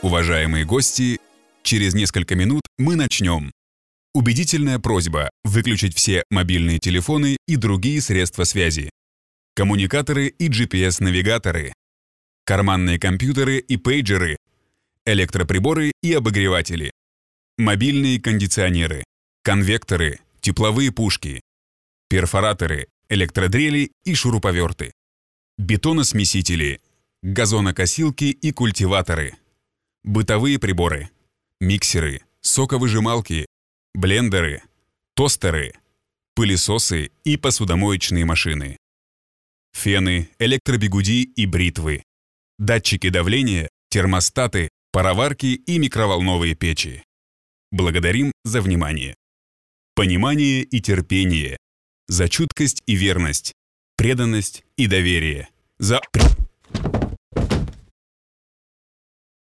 Уважаемые гости, через несколько минут мы начнем. Убедительная просьба выключить все мобильные телефоны и другие средства связи, коммуникаторы и GPS-навигаторы, карманные компьютеры и пейджеры, электроприборы и обогреватели, мобильные кондиционеры, конвекторы, тепловые пушки, перфораторы, электродрели и шуруповерты, бетоносмесители, газонокосилки и культиваторы, бытовые приборы, миксеры, соковыжималки, блендеры, тостеры, пылесосы и посудомоечные машины, фены, электробигуди и бритвы, датчики давления, термостаты, пароварки и микроволновые печи. Благодарим за внимание. Понимание и терпение, за чуткость и верность, преданность и доверие, за...